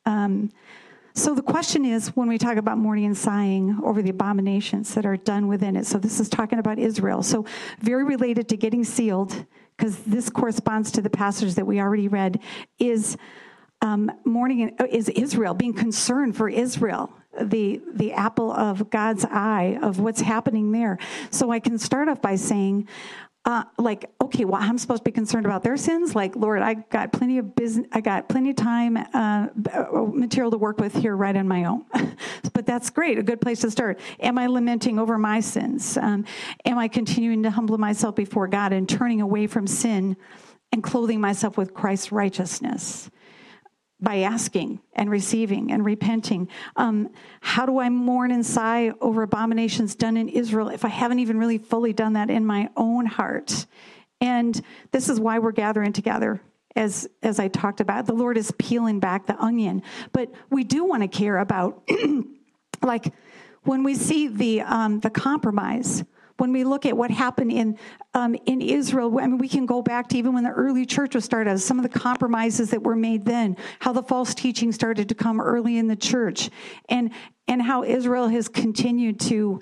So the question is, when we talk about mourning and sighing over the abominations that are done within it, so this is talking about Israel. So very related to getting sealed, because this corresponds to the passage that we already read, is mourning, is Israel, being concerned for Israel, the apple of God's eye of what's happening there. So I can start off by saying, okay, well, I'm supposed to be concerned about their sins. Like, Lord, I got plenty of business. I got plenty of time, material to work with here right on my own. But that's great. A good place to start. Am I lamenting over my sins? Am I continuing to humble myself before God and turning away from sin and clothing myself with Christ's righteousness? By asking and receiving and repenting. How do I mourn and sigh over abominations done in Israel if I haven't even really fully done that in my own heart? And this is why we're gathering together, as I talked about. The Lord is peeling back the onion. But we do want to care about, like, when we see the compromise. When we look at what happened in Israel, I mean, we can go back to even when the early church was started, some of the compromises that were made then, how the false teaching started to come early in the church, and how Israel has continued to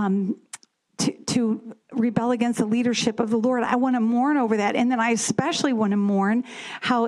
rebel against the leadership of the Lord. I want to mourn over that, and then I especially want to mourn how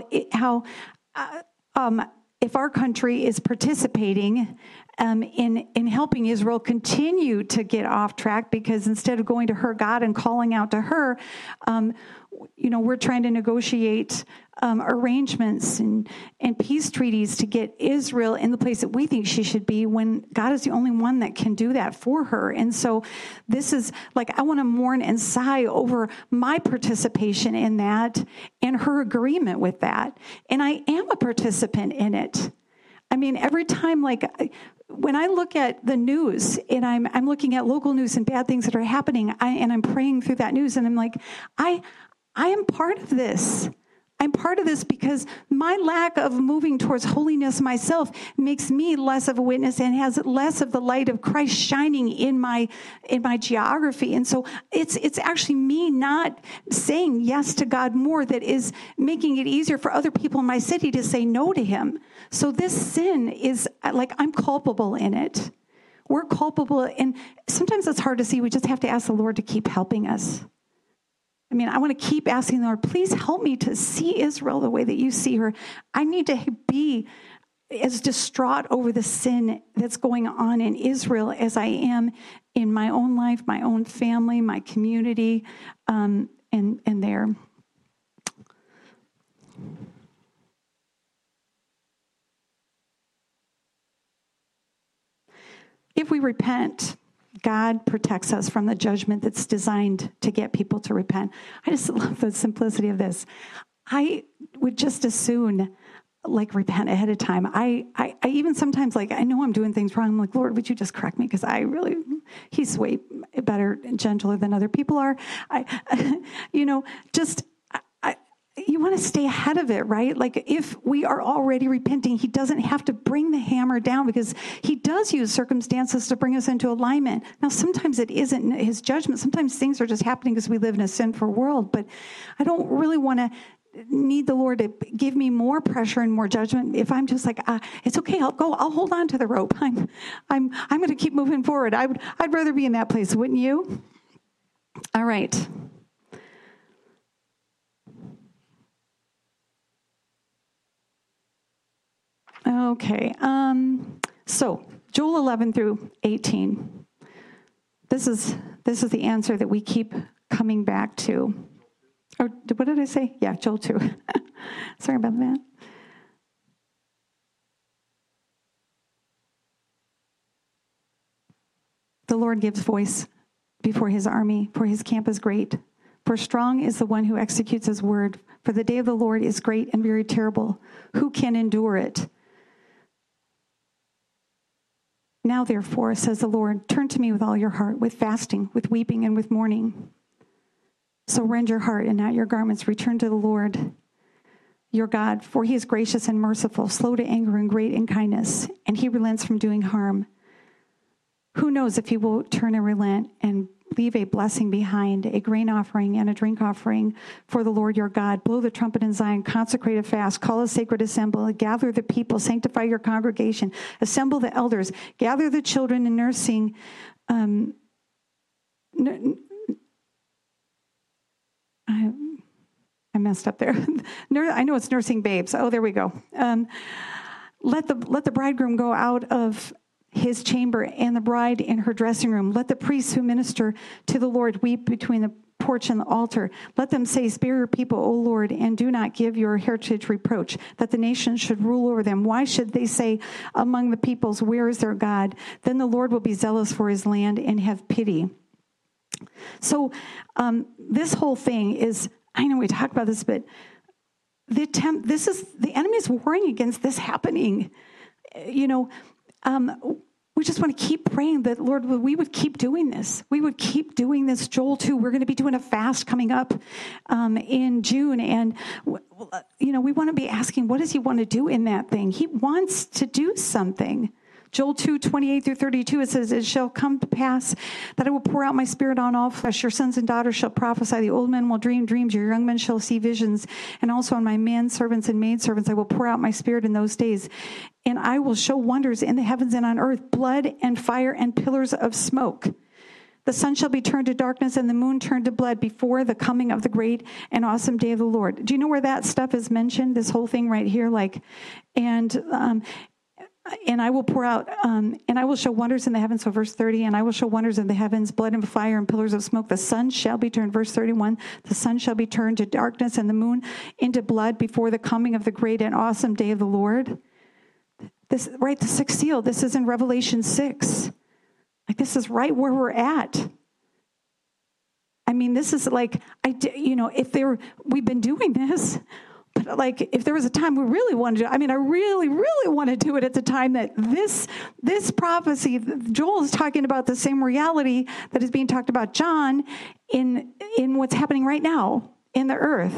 if our country is participating in helping Israel continue to get off track, because instead of going to her God and calling out to her, we're trying to negotiate arrangements and peace treaties to get Israel in the place that we think she should be, when God is the only one that can do that for her. And so this is like, I want to mourn and sigh over my participation in that and her agreement with that. And I am a participant in it. I mean, every time, when I look at the news and I'm looking at local news and bad things that are happening, and I'm praying through that news, and I'm like, I am part of this. I'm part of this because my lack of moving towards holiness myself makes me less of a witness and has less of the light of Christ shining in my geography. And so it's actually me not saying yes to God more that is making it easier for other people in my city to say no to him. So this sin is like, I'm culpable in it. We're culpable. And sometimes it's hard to see. We just have to ask the Lord to keep helping us. I mean, I want to keep asking the Lord, please help me to see Israel the way that you see her. I need to be as distraught over the sin that's going on in Israel as I am in my own life, my own family, my community, and there. If we repent, God protects us from the judgment that's designed to get people to repent. I just love the simplicity of this. I would just as soon repent ahead of time. I even sometimes I know I'm doing things wrong. I'm like, Lord, would you just correct me? Because he's way better and gentler than other people are. You want to stay ahead of it, right? Like if we are already repenting, he doesn't have to bring the hammer down because he does use circumstances to bring us into alignment. Now, sometimes it isn't his judgment. Sometimes things are just happening because we live in a sinful world, but I don't really want to need the Lord to give me more pressure and more judgment if I'm just it's okay, I'll hold on to the rope. I'm going to keep moving forward. I'd rather be in that place, wouldn't you? All right. Okay, so Joel 11 through 18. This is the answer that we keep coming back to. Or what did I say? Yeah, Joel 2. Sorry about that. The Lord gives voice before his army, for his camp is great. For strong is the one who executes his word. For the day of the Lord is great and very terrible. Who can endure it? Now, therefore, says the Lord, turn to me with all your heart, with fasting, with weeping, and with mourning. So rend your heart and not your garments. Return to the Lord, your God, for he is gracious and merciful, slow to anger and great in kindness, and he relents from doing harm. Who knows if he will turn and relent and leave a blessing behind, a grain offering and a drink offering for the Lord your God. Blow the trumpet in Zion, consecrate a fast, call a sacred assembly, gather the people, sanctify your congregation, assemble the elders, gather the children in nursing. I messed up there. I know it's nursing babes. Oh, there we go. Let the bridegroom go out of his chamber and the bride in her dressing room. Let the priests who minister to the Lord weep between the porch and the altar. Let them say, spare your people, O Lord, and do not give your heritage reproach, that the nations should rule over them. Why should they say among the peoples, where is their God? Then the Lord will be zealous for his land and have pity. So this whole thing is, I know we talk about this, but the enemy is warring against this happening. We just want to keep praying that, Lord, we would keep doing this. We would keep doing this. Joel 2, we're going to be doing a fast coming up in June. And, we want to be asking, what does he want to do in that thing? He wants to do something. Joel 2, 28 through 32, it says, it shall come to pass that I will pour out my spirit on all flesh. Your sons and daughters shall prophesy. The old men will dream dreams. Your young men shall see visions. And also on my manservants and maidservants, I will pour out my spirit in those days. And I will show wonders in the heavens and on earth, blood and fire and pillars of smoke. The sun shall be turned to darkness and the moon turned to blood before the coming of the great and awesome day of the Lord. Do you know where that stuff is mentioned? This whole thing right here, and I will pour out, and I will show wonders in the heavens. So verse 30, and I will show wonders in the heavens, blood and fire and pillars of smoke. The sun shall be turned, verse 31, the sun shall be turned to darkness and the moon into blood before the coming of the great and awesome day of the Lord. This, right, the sixth seal, this is in Revelation 6. This is right where we're at. I mean, this is we've been doing this. But if there was a time we really wanted to, I really, really want to do it at the time that this prophecy, Joel is talking about the same reality that is being talked about John in what's happening right now in the earth.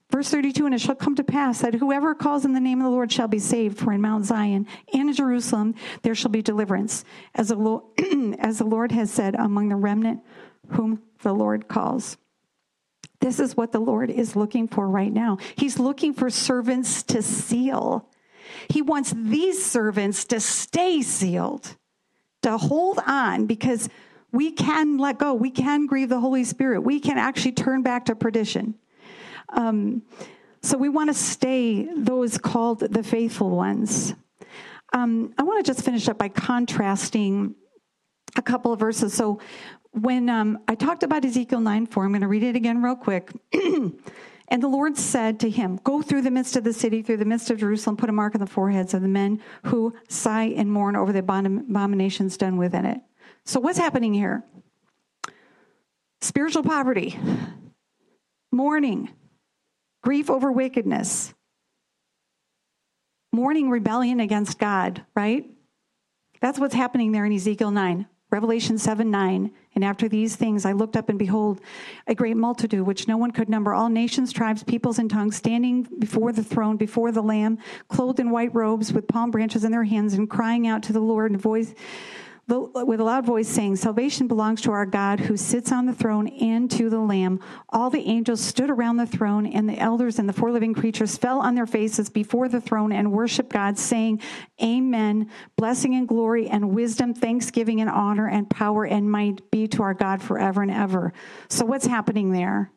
Verse 32, and it shall come to pass that whoever calls in the name of the Lord shall be saved, for in Mount Zion and in Jerusalem there shall be deliverance, as the Lord has said, among the remnant whom the Lord calls. This is what the Lord is looking for right now. He's looking for servants to seal. He wants these servants to stay sealed, to hold on, because we can let go. We can grieve the Holy Spirit. We can actually turn back to perdition. So we want to stay those called the faithful ones. I want to just finish up by contrasting a couple of verses. So when I talked about Ezekiel 9:4, I'm going to read it again real quick. And the Lord said to him, go through the midst of the city, through the midst of Jerusalem, put a mark on the foreheads of the men who sigh and mourn over the abominations done within it. So what's happening here? Spiritual poverty, mourning, grief over wickedness, mourning rebellion against God, right? That's what's happening there in Ezekiel 9. Revelation 7:9. And after these things I looked up, and behold, a great multitude, which no one could number, all nations, tribes, peoples, and tongues, standing before the throne, before the Lamb, clothed in white robes, with palm branches in their hands, and crying out to the Lord with a loud voice, saying, salvation belongs to our God who sits on the throne and to the Lamb. All the angels stood around the throne, and the elders and the four living creatures fell on their faces before the throne and worshiped God, saying, Amen. Blessing and glory and wisdom, thanksgiving and honor and power and might be to our God forever and ever. So what's happening there?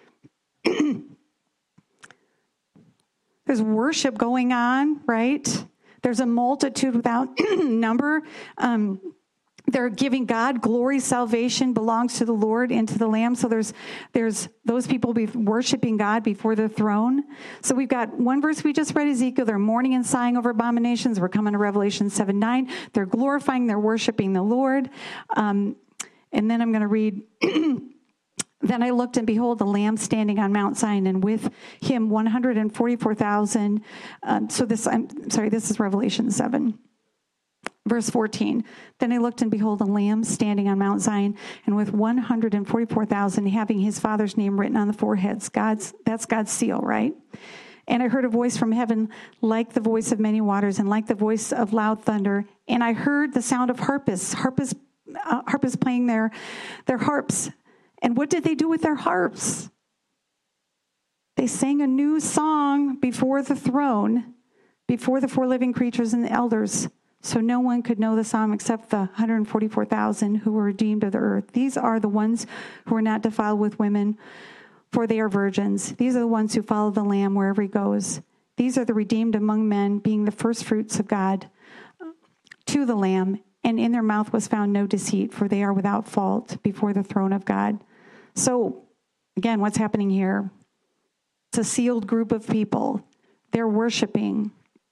There's worship going on, right? There's a multitude without number. They're giving God glory. Salvation belongs to the Lord and to the Lamb. So there's those people worshiping God before the throne. So we've got one verse we just read, Ezekiel. They're mourning and sighing over abominations. We're coming to Revelation 7:9. They're glorifying, they're worshiping the Lord. And then I'm going to read, then I looked, and behold, the Lamb standing on Mount Zion, and with him 144,000. This is Revelation 7. Verse 14, then I looked, and behold, a Lamb standing on Mount Zion, and with 144,000, having his Father's name written on the foreheads. That's God's seal, right? And I heard a voice from heaven like the voice of many waters, and like the voice of loud thunder. And I heard the sound of harpists playing their harps. And what did they do with their harps? They sang a new song before the throne, before the four living creatures and the elders. So no one could know the psalm except the 144,000 who were redeemed of the earth. These are the ones who are not defiled with women, for they are virgins. These are the ones who follow the Lamb wherever he goes. These are the redeemed among men, being the first fruits of God to the Lamb. And in their mouth was found no deceit, for they are without fault before the throne of God. So, again, what's happening here? It's a sealed group of people. They're worshiping.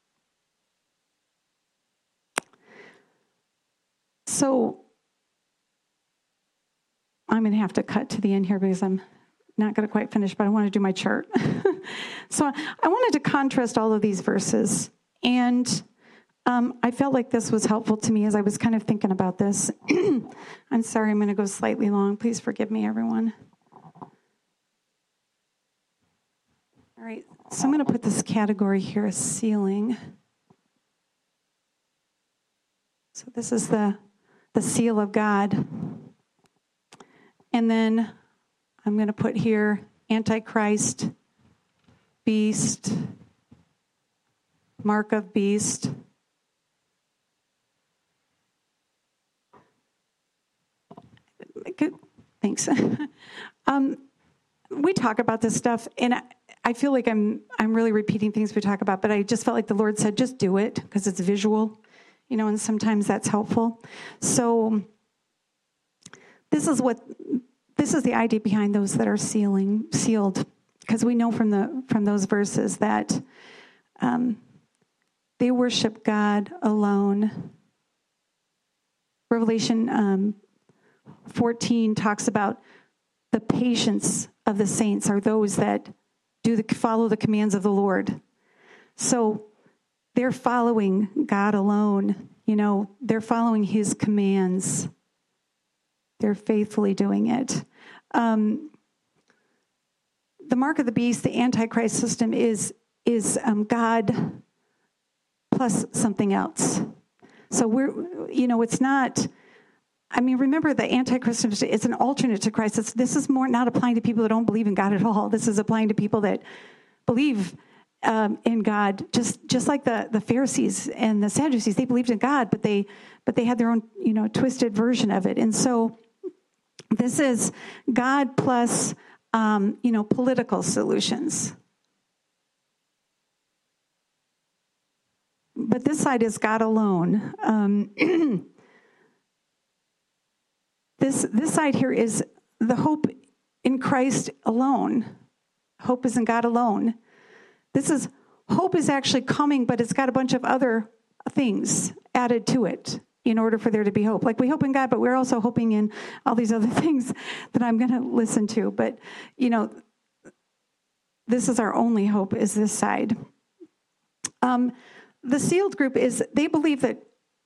So I'm going to have to cut to the end here because I'm not going to quite finish, but I want to do my chart. So I wanted to contrast all of these verses. And I felt like this was helpful to me as I was kind of thinking about this. I'm sorry, I'm going to go slightly long. Please forgive me, everyone. All right, so I'm going to put this category here as sealing. So this is the seal of God. And then I'm going to put here Antichrist, beast, mark of beast. Good. Thanks. We talk about this stuff, and I feel like I'm really repeating things we talk about, but I just felt like the Lord said, just do it, because it's visual, and sometimes that's helpful. So this is the idea behind those that are sealed, because we know from those verses that they worship God alone. Revelation 14 talks about the patience of the saints are those that follow the commands of the Lord. So they're following God alone. They're following his commands. They're faithfully doing it. The the mark of the beast, the Antichrist system is God plus something else. So it's not, remember the Antichrist system is an alternate to Christ. This is more not applying to people that don't believe in God at all. This is applying to people that believe in God, just like the Pharisees and the Sadducees. They believed in God, but they had their own, twisted version of it. And so this is God plus, political solutions. But this side is God alone. This side here is the hope in Christ alone. Hope is in God alone. Hope is actually coming, but it's got a bunch of other things added to it in order for there to be hope. Like we hope in God, but we're also hoping in all these other things that I'm going to listen to. But, this is our only hope, is this side. The sealed group they believe that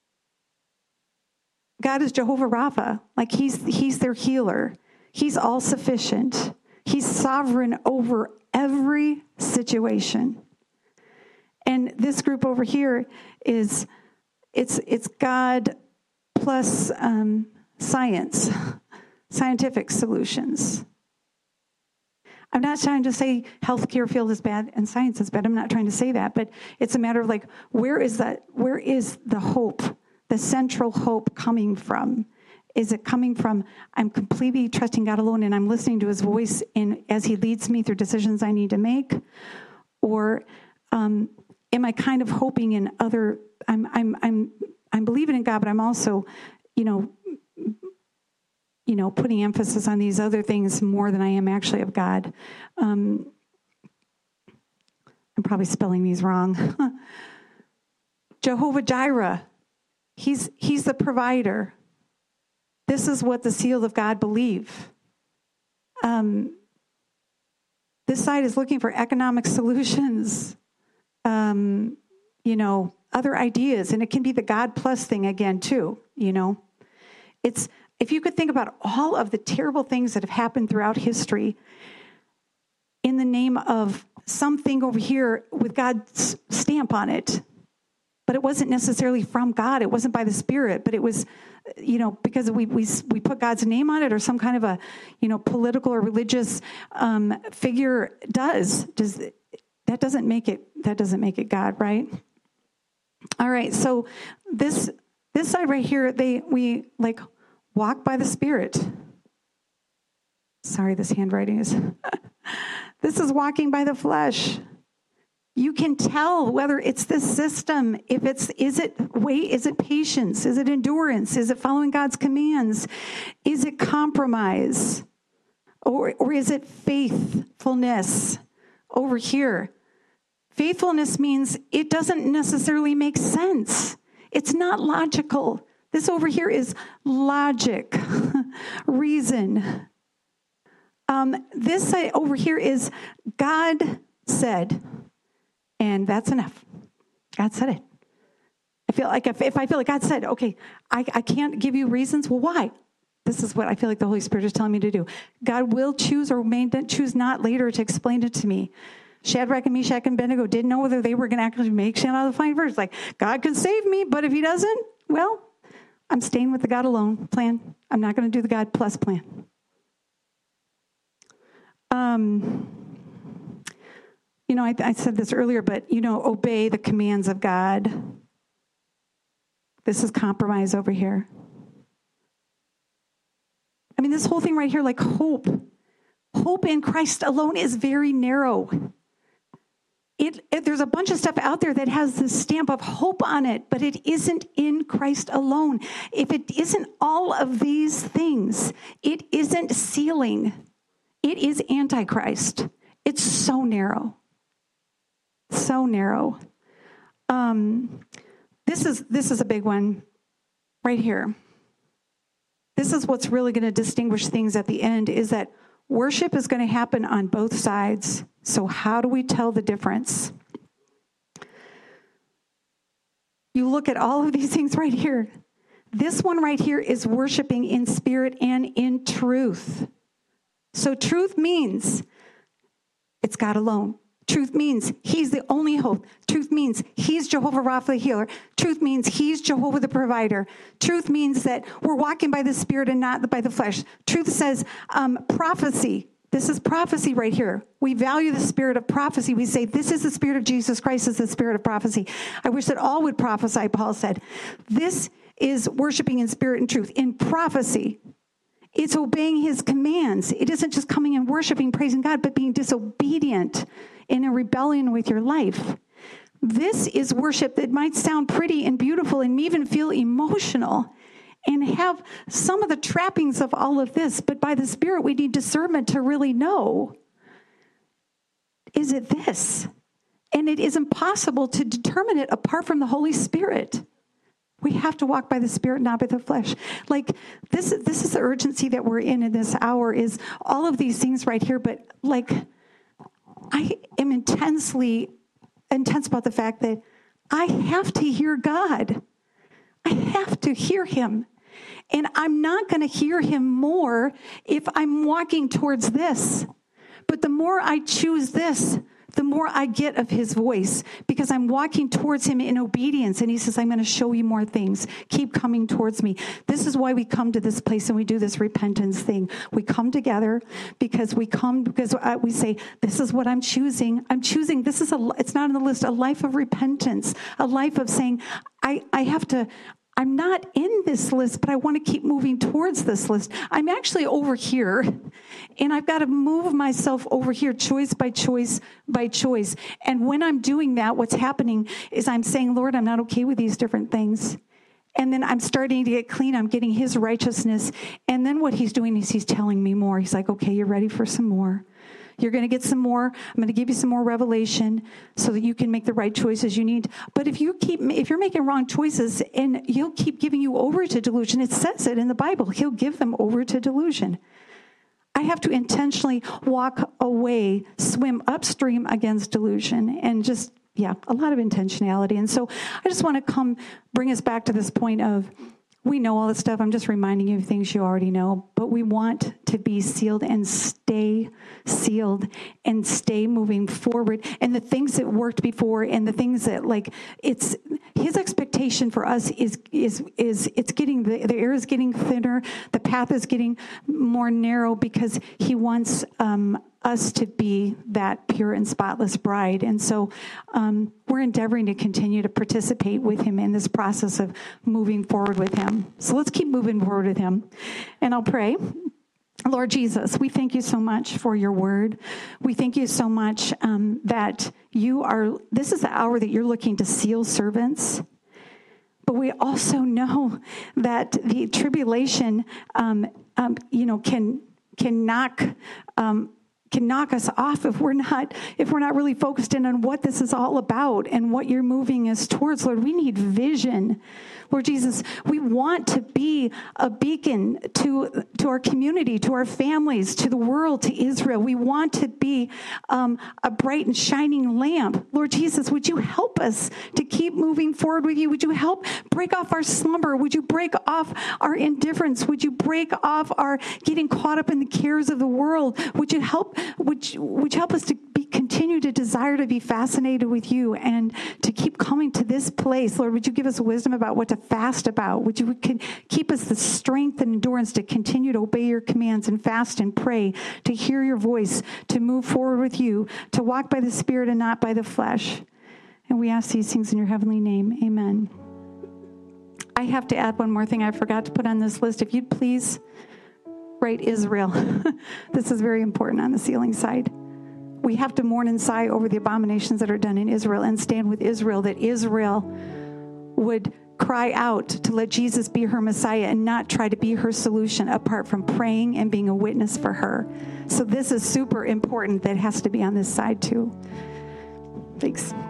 God is Jehovah Rapha, like he's their healer. He's all sufficient. He's sovereign over every situation. And this group over here it's God plus science, scientific solutions. I'm not trying to say healthcare field is bad and science is bad. I'm not trying to say that, but it's a matter of like, where is the hope, the central hope coming from? Is it coming from, I'm completely trusting God alone and I'm listening to his voice as he leads me through decisions I need to make? Or am I kind of hoping in other, I'm believing in God, but I'm also, putting emphasis on these other things more than I am actually of God. I'm probably spelling these wrong. Jehovah Jireh, he's the provider. This is what the sealed of God believe. This side is looking for economic solutions, other ideas, and it can be the God plus thing again too. It's, if you could think about all of the terrible things that have happened throughout history in the name of something over here with God's stamp on it, but it wasn't necessarily from God. It wasn't by the Spirit, but it was, because we put God's name on it, or some kind of a, political or religious figure that doesn't make it God, right? All right. So this side right here, we walk by the Spirit. Sorry, this handwriting is. This is walking by the flesh. You can tell whether it's this system, is it patience? Is it endurance? Is it following God's commands? Is it compromise? Or is it faithfulness over here? Faithfulness means it doesn't necessarily make sense. It's not logical. This over here is logic, reason. This side over here is God said. And that's enough. God said it. I feel like if I feel like God said, okay, I can't give you reasons. Well, why? This is what I feel like the Holy Spirit is telling me to do. God will choose or may choose not later to explain it to me. Shadrach and Meshach and Abednego didn't know whether they were going to actually make it out of the fire first. Like, God can save me, but if he doesn't, well, I'm staying with the God alone plan. I'm not going to do the God plus plan. I said this earlier, but, obey the commands of God. This is compromise over here. This whole thing right here, like hope in Christ alone is very narrow. There's a bunch of stuff out there that has the stamp of hope on it, but it isn't in Christ alone. If it isn't all of these things, it isn't sealing. It is Antichrist. It's so narrow. So narrow. This is a big one right here. This is what's really going to distinguish things at the end, is that worship is going to happen on both sides. So how do we tell the difference? You look at all of these things right here. This one right here is worshiping in spirit and in truth. So truth means It's God alone. Truth means he's the only hope. Truth means he's Jehovah Rapha the healer. Truth means he's Jehovah the provider. Truth means that we're walking by the Spirit and not by the flesh. Truth says prophecy. This is prophecy right here. We value the spirit of prophecy. We say this is the spirit of Jesus Christ, is the spirit of prophecy. I wish that all would prophesy, Paul said. This is worshiping in spirit and truth. In prophecy, it's obeying his commands. It isn't just coming and worshiping, praising God, but being disobedient in a rebellion with your life. This is worship that might sound pretty and beautiful and even feel emotional and have some of the trappings of all of this. But by the Spirit, we need discernment to really know, is it this? And it is impossible to determine it apart from the Holy Spirit. We have to walk by the Spirit, not by the flesh. Like this is the urgency that we're in this hour, is all of these things right here. But like, I am intense about the fact that I have to hear God. I have to hear him. And I'm not going to hear him more if I'm walking towards this. But the more I choose this, the more I get of his voice, because I'm walking towards him in obedience. And he says, I'm going to show you more things. Keep coming towards me. This is why we come to this place and we do this repentance thing. We come together because we say, this is what I'm choosing. I'm choosing, it's not on the list, a life of repentance, a life of saying, I'm not in this list, but I want to keep moving towards this list. I'm actually over here, and I've got to move myself over here choice by choice by choice. And when I'm doing that, what's happening is I'm saying, Lord, I'm not okay with these different things. And then I'm starting to get clean. I'm getting his righteousness. And then what he's doing is he's telling me more. He's like, okay, you're ready for some more. You're going to get some more. I'm going to give you some more revelation so that you can make the right choices you need. But if you're making wrong choices, and he'll keep giving you over to delusion, it says it in the Bible, he'll give them over to delusion. I have to intentionally walk away, swim upstream against delusion, and a lot of intentionality. And so I just want to bring us back to this point of, we know all this stuff. I'm just reminding you of things you already know, but we want to be sealed and stay sealed and stay moving forward. And the things that worked before, and the things that it's his expectation for us is it's getting, the air is getting thinner. The path is getting more narrow, because he wants us to be that pure and spotless bride. And so we're endeavoring to continue to participate with him in this process of moving forward with him. So let's keep moving forward with him. And I'll pray. Lord Jesus, we thank you so much for your word. We thank you so much that this is the hour that you're looking to seal servants. But we also know that the tribulation, can knock us off if we're not really focused in on what this is all about and what you're moving us towards. Lord, we need vision. Lord Jesus, we want to be a beacon to our community, to our families, to the world, to Israel. We want to be a bright and shining lamp. Lord Jesus, would you help us to keep moving forward with you? Would you help break off our slumber? Would you break off our indifference? Would you break off our getting caught up in the cares of the world? Would you help us to continue to desire to be fascinated with you and to keep coming to this place? Lord, would you give us wisdom about what to fast about? Would you keep us the strength and endurance to continue to obey your commands and fast and pray, to hear your voice, to move forward with you, to walk by the Spirit and not by the flesh? And we ask these things in your heavenly name. Amen. I have to add one more thing I forgot to put on this list. If you'd please write Israel. This is very important on the sealing side. We have to mourn and sigh over the abominations that are done in Israel and stand with Israel, that Israel would cry out to let Jesus be her Messiah and not try to be her solution apart from praying and being a witness for her. So this is super important. That has to be on this side too. Thanks.